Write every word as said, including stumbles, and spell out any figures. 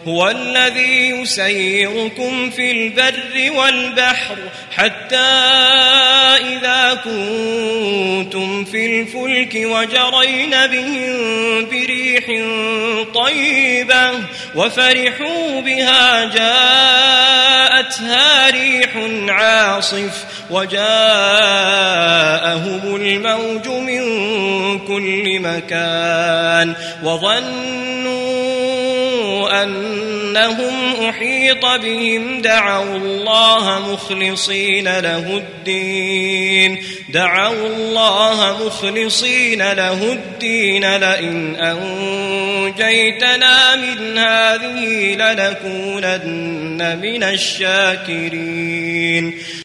هو الذي يسيركم في البر والبحر حتى إذا كنتم في الفلك وجرين بهم بريح طيبة وفرحوا بها جاءتها ريح عاصف وجاءهم الموج من كل مكان وظنوا أنهم أحيط بهم دعوا الله مخلصين له الدين دعوا الله مخلصين له الدين لئن أنجيتنا من هذه لنكونن من الشاكرين.